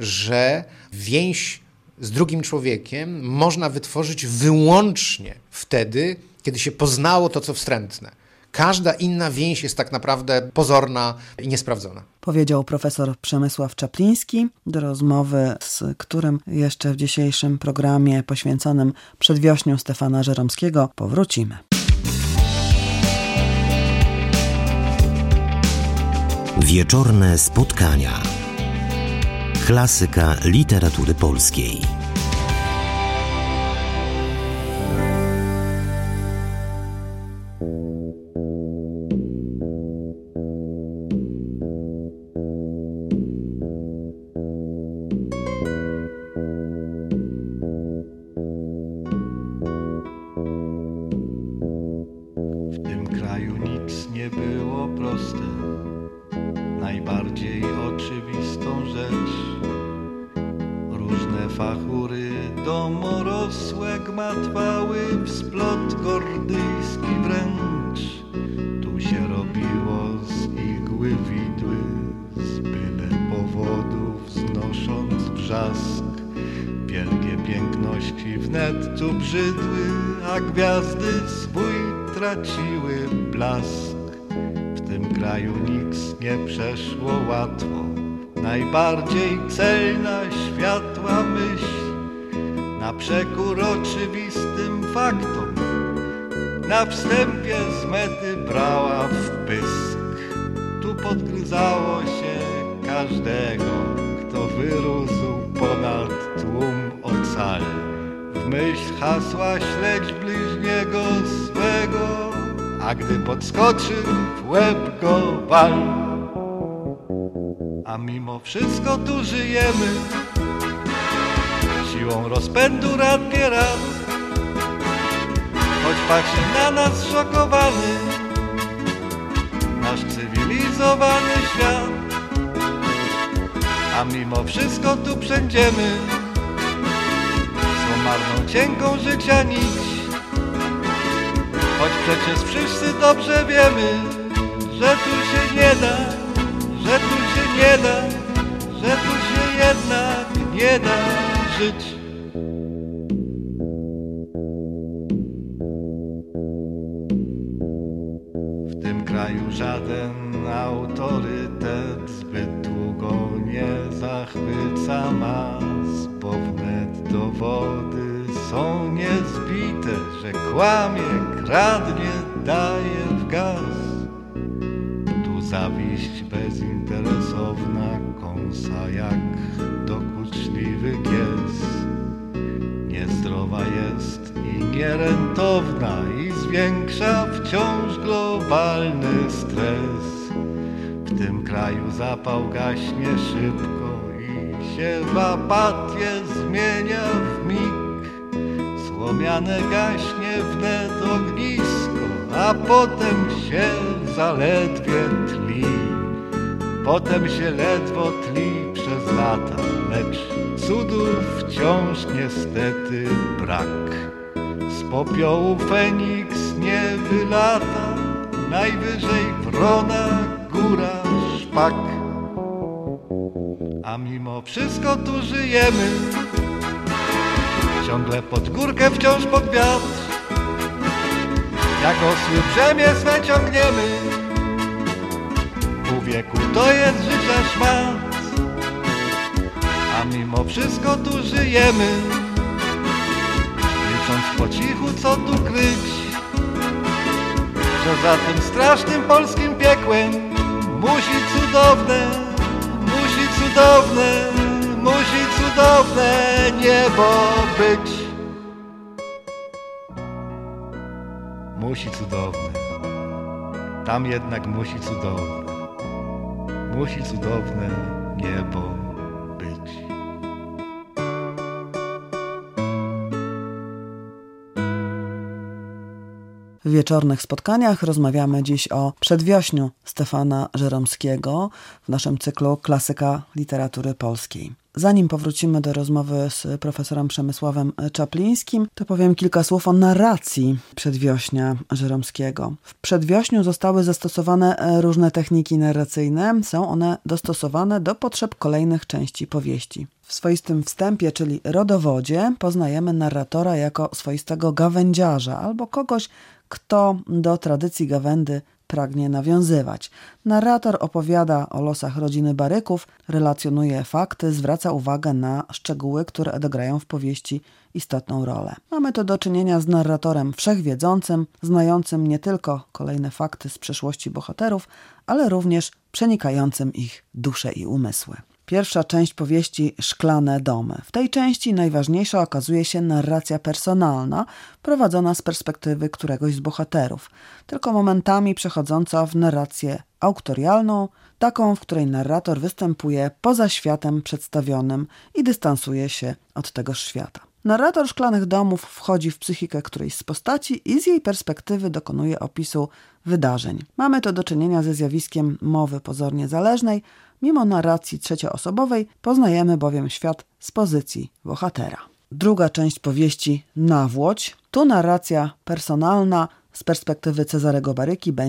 że więź z drugim człowiekiem można wytworzyć wyłącznie wtedy, kiedy się poznało to, co wstrętne. Każda inna więź jest tak naprawdę pozorna i niesprawdzona. Powiedział profesor Przemysław Czapliński, do rozmowy z którym jeszcze w dzisiejszym programie poświęconym przedwiośniu Stefana Żeromskiego powrócimy. Wieczorne spotkania. Klasyka literatury polskiej. W tym kraju nic nie było proste. Najbardziej oczywistą rzecz. Różne fachury domorosłe gmatwały w splot gordyjski wręcz. Tu się robiło z igły widły, z byle wrzask. Wielkie piękności wnet tu brzydły, a gwiazdy swój traciły blask. W tym kraju nic nie przeszło łatwo, najbardziej celna światła myśl. Na przekór oczywistym faktom, na wstępie z mety brała w pysk. Tu podgryzało się każdego, kto wyrósł ponad tłum ocal. W myśl hasła śledź bliźniego swego, a gdy podskoczył w łeb go wal. A mimo wszystko tu żyjemy, siłą rozpędu rad nie raz. Choć patrzy na nas szokowany nasz cywilizowany świat, a mimo wszystko tu przędziemy swą marną cienką życia nić. Choć przecież wszyscy dobrze wiemy, że tu się nie da, że tu się nie da, że tu się jednak nie da żyć. W tym kraju żaden autorytet zbyt długo nie zachwyca mas, bo wnet dowody są niezbite, że kłamie, kradnie, daje w gaz. Tu zawiść bezinteresowna kąsa jak dokuczliwy pies. Niezdrowa jest i nierentowna i zwiększa wciąż globalny stres. W tym kraju zapał gaśnie szybko i się w apatię zmienia w mig. Słomiane gaśnie wnet ognisko, a potem się zaledwie tli. Potem się ledwo tli przez lata, lecz cudów wciąż niestety brak. Z popiołu Feniks nie wylata, najwyżej wrona góra szpak. A mimo wszystko tu żyjemy, ciągle pod górkę, wciąż pod wiatr. Jak osły brzemię swe ciągniemy, pół wieku to jest życia szmat. A mimo wszystko tu żyjemy, licząc po cichu co tu kryć, że za tym strasznym polskim piekłem musi cudowne niebo być. Musi cudowne, tam jednak musi cudowne niebo być. W wieczornych spotkaniach rozmawiamy dziś o Przedwiośniu Stefana Żeromskiego w naszym cyklu Klasyka literatury polskiej. Zanim powrócimy do rozmowy z profesorem Przemysławem Czaplińskim, to powiem kilka słów o narracji Przedwiośnia Żeromskiego. W Przedwiośniu zostały zastosowane różne techniki narracyjne. Są one dostosowane do potrzeb kolejnych części powieści. W swoistym wstępie, czyli rodowodzie, poznajemy narratora jako swoistego gawędziarza albo kogoś, kto do tradycji gawędy pragnie nawiązywać. Narrator opowiada o losach rodziny Baryków, relacjonuje fakty, zwraca uwagę na szczegóły, które odegrają w powieści istotną rolę. Mamy tu do czynienia z narratorem wszechwiedzącym, znającym nie tylko kolejne fakty z przeszłości bohaterów, ale również przenikającym ich dusze i umysły. Pierwsza część powieści Szklane domy. W tej części najważniejsza okazuje się narracja personalna, prowadzona z perspektywy któregoś z bohaterów, tylko momentami przechodząca w narrację auktorialną, taką, w której narrator występuje poza światem przedstawionym i dystansuje się od tegoż świata. Narrator Szklanych domów wchodzi w psychikę którejś z postaci i z jej perspektywy dokonuje opisu wydarzeń. Mamy tu do czynienia ze zjawiskiem mowy pozornie zależnej. Mimo narracji trzecioosobowej poznajemy bowiem świat z pozycji bohatera. Druga część powieści Nawłoć. Tu narracja personalna z perspektywy Cezarego Baryki będzie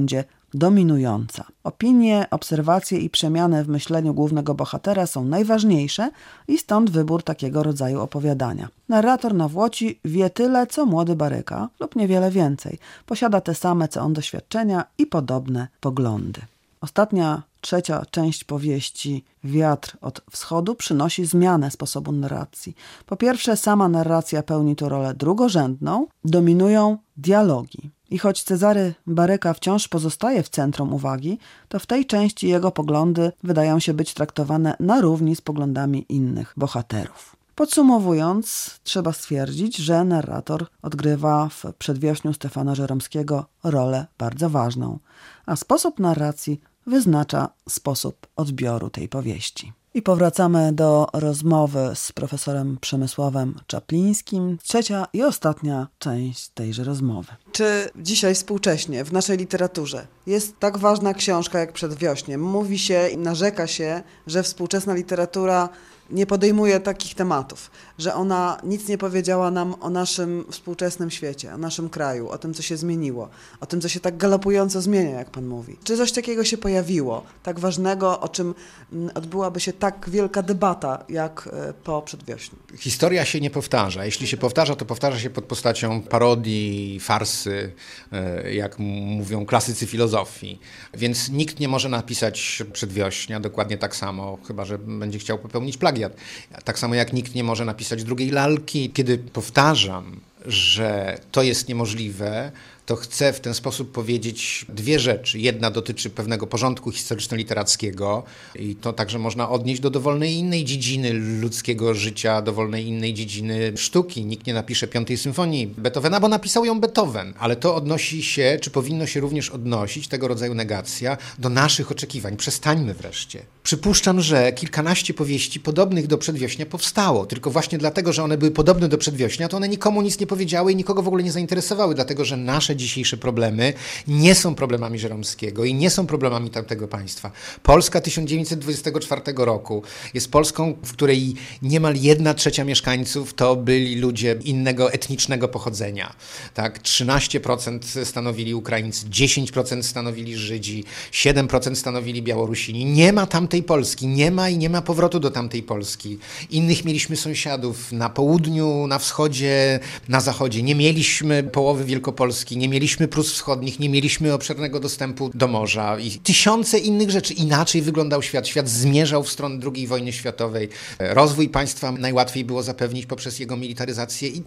dominująca. Opinie, obserwacje i przemiany w myśleniu głównego bohatera są najważniejsze i stąd wybór takiego rodzaju opowiadania. Narrator na Włoci wie tyle, co młody Baryka lub niewiele więcej. Posiada te same, co on doświadczenia i podobne poglądy. Ostatnia, trzecia część powieści Wiatr od wschodu przynosi zmianę sposobu narracji. Po pierwsze, sama narracja pełni tu rolę drugorzędną, dominują dialogi. I choć Cezary Baryka wciąż pozostaje w centrum uwagi, to w tej części jego poglądy wydają się być traktowane na równi z poglądami innych bohaterów. Podsumowując, trzeba stwierdzić, że narrator odgrywa w Przedwiośniu Stefana Żeromskiego rolę bardzo ważną, a sposób narracji wyznacza sposób odbioru tej powieści. I powracamy do rozmowy z profesorem Przemysławem Czaplińskim. Trzecia i ostatnia część tejże rozmowy. Czy dzisiaj współcześnie w naszej literaturze jest tak ważna książka jak Przedwiośnie? Mówi się i narzeka się, że współczesna literatura nie podejmuje takich tematów, że ona nic nie powiedziała nam o naszym współczesnym świecie, o naszym kraju, o tym, co się zmieniło, o tym, co się tak galopująco zmienia, jak pan mówi. Czy coś takiego się pojawiło, tak ważnego, o czym odbyłaby się tak wielka debata, jak po Przedwiośniu? Historia się nie powtarza. Jeśli się powtarza, to powtarza się pod postacią parodii, farsy, jak mówią klasycy filozofii. Więc nikt nie może napisać Przedwiośnia dokładnie tak samo, chyba że będzie chciał popełnić plagiat. Tak samo jak nikt nie może napisać drugiej lalki. Kiedy powtarzam, że to jest niemożliwe, to chcę w ten sposób powiedzieć dwie rzeczy. Jedna dotyczy pewnego porządku historyczno-literackiego i to także można odnieść do dowolnej innej dziedziny ludzkiego życia, dowolnej innej dziedziny sztuki. Nikt nie napisze 5. symfonii Beethovena, bo napisał ją Beethoven, ale to odnosi się, czy powinno się również odnosić, tego rodzaju negacja, do naszych oczekiwań. Przestańmy wreszcie. Przypuszczam, że kilkanaście powieści podobnych do Przedwiośnia powstało, tylko właśnie dlatego, że one były podobne do Przedwiośnia, to one nikomu nic nie powiedziały i nikogo w ogóle nie zainteresowały, dlatego że nasze dzisiejsze problemy nie są problemami Żeromskiego i nie są problemami tamtego państwa. Polska 1924 roku jest Polską, w której niemal 1/3 mieszkańców to byli ludzie innego etnicznego pochodzenia. Tak? 13% stanowili Ukraińcy, 10% stanowili Żydzi, 7% stanowili Białorusini. Nie ma tamtej Polski, nie ma i nie ma powrotu do tamtej Polski. Innych mieliśmy sąsiadów na południu, na wschodzie, na zachodzie. Nie mieliśmy połowy Wielkopolski, nie mieliśmy Prus Wschodnich, nie mieliśmy obszernego dostępu do morza i tysiące innych rzeczy. Inaczej wyglądał świat. Świat zmierzał w stronę II wojny światowej. Rozwój państwa najłatwiej było zapewnić poprzez jego militaryzację i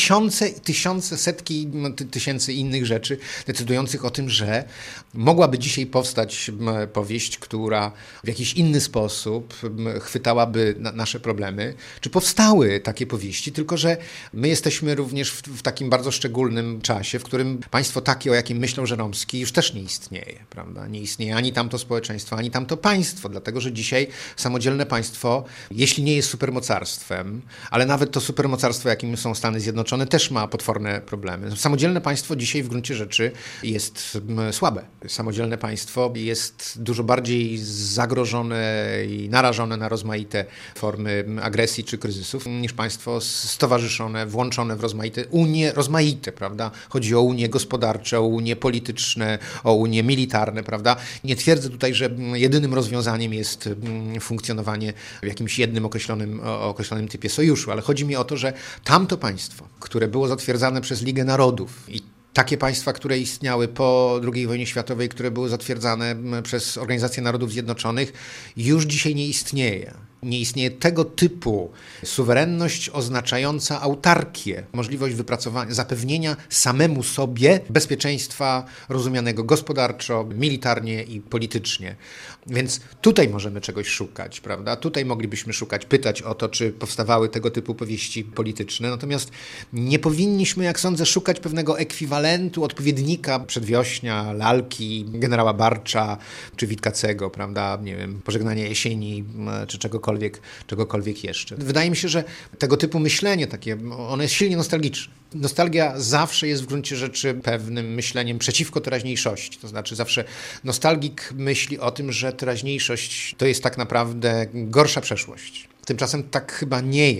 tysiące, setki tysięcy innych rzeczy decydujących o tym, że mogłaby dzisiaj powstać powieść, która w jakiś inny sposób chwytałaby nasze problemy. Czy powstały takie powieści, tylko że my jesteśmy również w takim bardzo szczególnym czasie, w którym państwo takie, o jakim myślał Żeromski, już też nie istnieje, prawda? Nie istnieje ani tamto społeczeństwo, ani tamto państwo, dlatego że dzisiaj samodzielne państwo, jeśli nie jest supermocarstwem, ale nawet to supermocarstwo, jakim są Stany Zjednoczone, też ma potworne problemy. Samodzielne państwo dzisiaj w gruncie rzeczy jest słabe. Samodzielne państwo jest dużo bardziej zagrożone i narażone na rozmaite formy agresji czy kryzysów niż państwo stowarzyszone, włączone w rozmaite unie, prawda? Chodzi o unie gospodarcze, o unie polityczne, o unie militarne, prawda? Nie twierdzę tutaj, że jedynym rozwiązaniem jest funkcjonowanie w jakimś jednym określonym typie sojuszu, ale chodzi mi o to, że tamto państwo, które było zatwierdzane przez Ligę Narodów i takie państwa, które istniały po II wojnie światowej, które były zatwierdzane przez Organizację Narodów Zjednoczonych, już dzisiaj nie istnieje. Nie istnieje tego typu suwerenność oznaczająca autarkię, możliwość wypracowania, zapewnienia samemu sobie bezpieczeństwa rozumianego gospodarczo, militarnie i politycznie. Więc tutaj możemy czegoś szukać, prawda? Tutaj moglibyśmy pytać o to, czy powstawały tego typu powieści polityczne. Natomiast nie powinniśmy, jak sądzę, szukać pewnego ekwiwalentu, odpowiednika Przedwiośnia, Lalki, generała Barcza, czy Witkacego, prawda? Nie wiem, Pożegnania jesieni, czy czegokolwiek jeszcze. Wydaje mi się, że tego typu myślenie takie, ono jest silnie nostalgiczne. Nostalgia zawsze jest w gruncie rzeczy pewnym myśleniem przeciwko teraźniejszości. To znaczy zawsze nostalgik myśli o tym, że teraźniejszość to jest tak naprawdę gorsza przeszłość. Tymczasem tak chyba nie jest.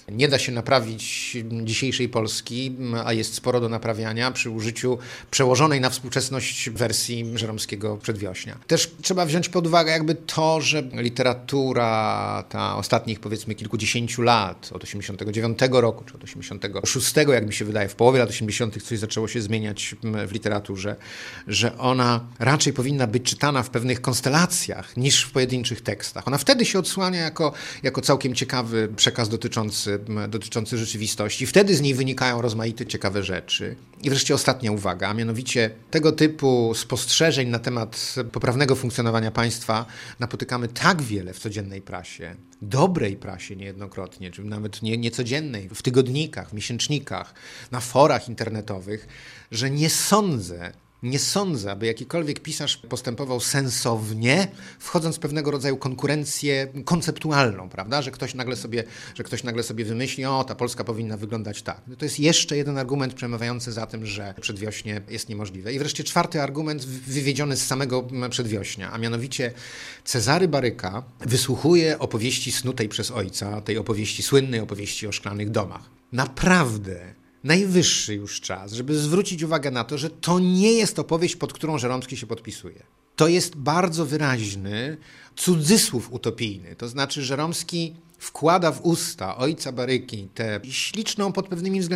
Nie da się naprawić dzisiejszej Polski, a jest sporo do naprawiania przy użyciu przełożonej na współczesność wersji Żeromskiego Przedwiośnia. Też trzeba wziąć pod uwagę jakby to, że literatura ta ostatnich powiedzmy kilkudziesięciu lat, od 89 roku czy od 86, jak mi się wydaje, w połowie lat 80. coś zaczęło się zmieniać w literaturze, że ona raczej powinna być czytana w pewnych konstelacjach niż w pojedynczych tekstach. Ona wtedy się odsłania jako całkiem ciekawy przekaz dotyczący rzeczywistości. Wtedy z niej wynikają rozmaite ciekawe rzeczy. I wreszcie ostatnia uwaga, a mianowicie tego typu spostrzeżeń na temat poprawnego funkcjonowania państwa napotykamy tak wiele w codziennej prasie, dobrej prasie niejednokrotnie, czy nawet niecodziennej, w tygodnikach, w miesięcznikach, na forach internetowych, że nie sądzę, aby jakikolwiek pisarz postępował sensownie, wchodząc w pewnego rodzaju konkurencję konceptualną, prawda? Że ktoś nagle sobie wymyśli, ta Polska powinna wyglądać tak. To jest jeszcze jeden argument przemawiający za tym, że przedwiośnie jest niemożliwe. I wreszcie czwarty argument wywiedziony z samego przedwiośnia, a mianowicie Cezary Baryka wysłuchuje opowieści snutej przez ojca, tej opowieści, słynnej opowieści o szklanych domach. Naprawdę najwyższy już czas, żeby zwrócić uwagę na to, że to nie jest opowieść, pod którą Żeromski się podpisuje. To jest bardzo wyraźny cudzysłów utopijny. To znaczy Żeromski wkłada w usta ojca Baryki tę śliczną pod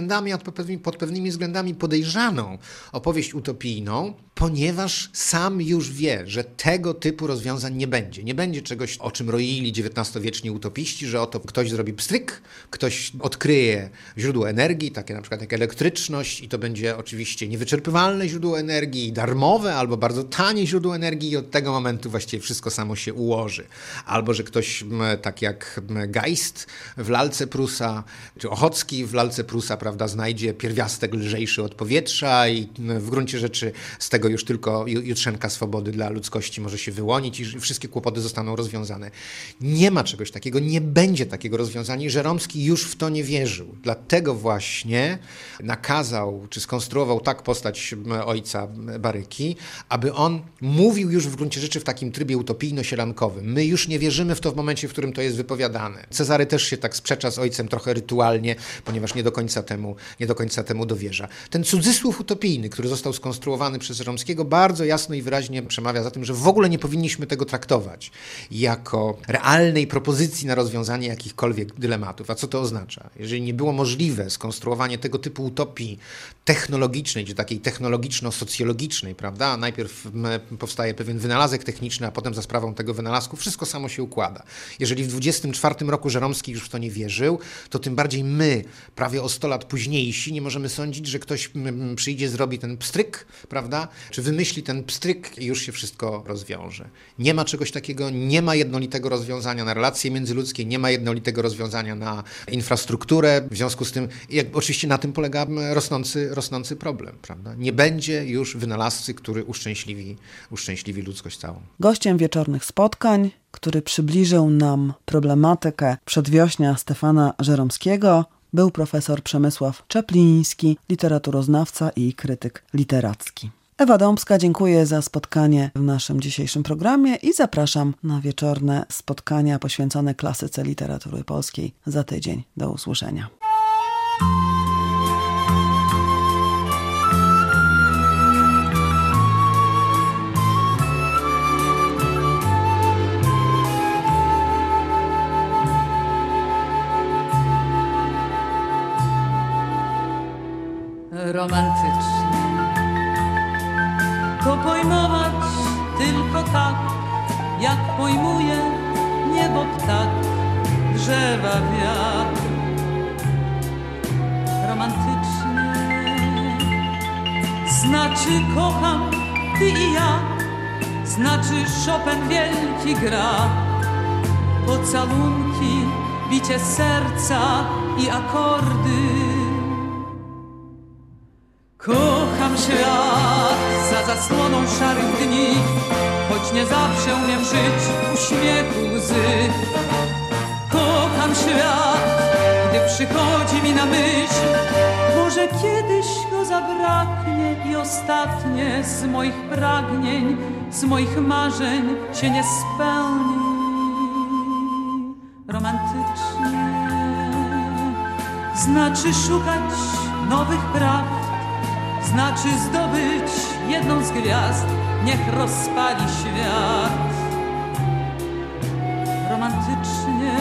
pewnymi względami podejrzaną opowieść utopijną, ponieważ sam już wie, że tego typu rozwiązań nie będzie. Nie będzie czegoś, o czym roili XIX-wieczni utopiści, że oto ktoś zrobi pstryk, ktoś odkryje źródło energii, takie na przykład jak elektryczność i to będzie oczywiście niewyczerpywalne źródło energii, darmowe albo bardzo tanie źródło energii i od tego momentu właściwie wszystko samo się ułoży. Albo, że ktoś tak jak Geist w lalce Prusa, czy Ochocki w lalce Prusa, prawda, znajdzie pierwiastek lżejszy od powietrza i w gruncie rzeczy z tego już tylko jutrzenka swobody dla ludzkości może się wyłonić i wszystkie kłopoty zostaną rozwiązane. Nie ma czegoś takiego, nie będzie takiego rozwiązania. Żeromski już w to nie wierzył. Dlatego właśnie nakazał, czy skonstruował tak postać ojca Baryki, aby on mówił już w gruncie rzeczy w takim trybie utopijno-sielankowym. My już nie wierzymy w to w momencie, w którym to jest wypowiadane. Cezary też się tak sprzecza z ojcem trochę rytualnie, ponieważ nie do końca temu dowierza. Ten cudzysłów utopijny, który został skonstruowany przez Żeromskiego, bardzo jasno i wyraźnie przemawia za tym, że w ogóle nie powinniśmy tego traktować jako realnej propozycji na rozwiązanie jakichkolwiek dylematów. A co to oznacza? Jeżeli nie było możliwe skonstruowanie tego typu utopii technologicznej, czy takiej technologiczno-socjologicznej, prawda? Najpierw powstaje pewien wynalazek techniczny, a potem za sprawą tego wynalazku wszystko samo się układa. Jeżeli w 24 roku Żeromski już w to nie wierzył, to tym bardziej my, prawie o 100 lat późniejsi, nie możemy sądzić, że ktoś przyjdzie, zrobi ten pstryk, prawda? Czy wymyśli ten pstryk i już się wszystko rozwiąże. Nie ma czegoś takiego, nie ma jednolitego rozwiązania na relacje międzyludzkie, nie ma jednolitego rozwiązania na infrastrukturę. W związku z tym, oczywiście na tym polega rosnący problem, prawda? Nie będzie już wynalazcy, który uszczęśliwi ludzkość całą. Gościem wieczornych spotkań, który przybliżył nam problematykę przedwiośnia Stefana Żeromskiego, był profesor Przemysław Czapliński, literaturoznawca i krytyk literacki. Ewa Dąbska, dziękuję za spotkanie w naszym dzisiejszym programie i zapraszam na wieczorne spotkania poświęcone klasyce literatury polskiej za tydzień. Do usłyszenia. Romantycznie to pojmować tylko tak, jak pojmuje niebo ptak, drzewa wiatr. Romantycznie znaczy kocham ty i ja, znaczy Chopin wielki gra, pocałunki, bicie serca i akordy. Kocham świat za zasłoną szarych dni, choć nie zawsze umiem żyć w uśmiechu łzy. Kocham świat, gdy przychodzi mi na myśl, może kiedyś go zabraknie i ostatnie z moich pragnień, z moich marzeń się nie spełni. Romantycznie znaczy szukać nowych prawd, znaczy zdobyć jedną z gwiazd, niech rozpali świat. Romantycznie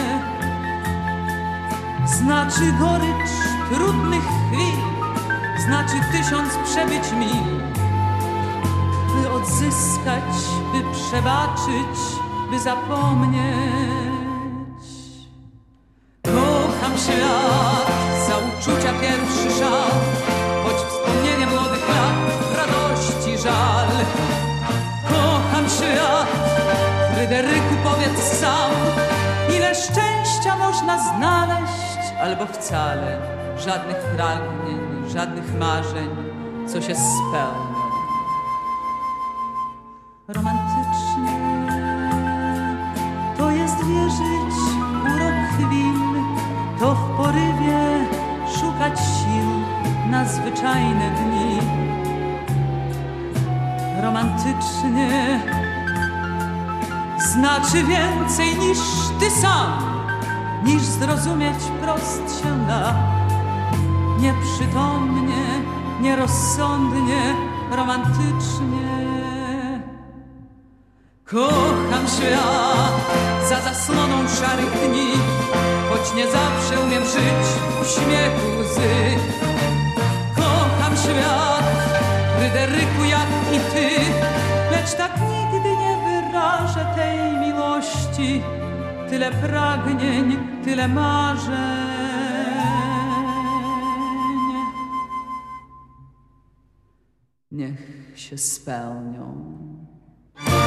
znaczy gorycz trudnych chwil, znaczy 1000 przebyć mil, by odzyskać, by przebaczyć, by zapomnieć. Kocham świat za uczucia pierwszy szał, choć wspomnienie młodych lat, radości żal. Kocham świat, Fryderyku, powiedz sam, ile szczęścia można znaleźć, albo wcale żadnych pragnień, żadnych marzeń, co się spełnią. Romantycznie to jest wierzyć w urok chwil, to w porywie szukać sił na zwyczajne dni. Romantycznie znaczy więcej niż ty sam, niż zrozumieć prost się da. Nieprzytomnie, nierozsądnie, romantycznie. Kocham świat za zasłoną szarych dni, choć nie zawsze umiem żyć w uśmiechu łzy. Kocham świat, Fryderyku, jak i ty, lecz tak nigdy nie wyrażę tej miłości. Tyle pragnień, tyle marzeń, niech się spełnią.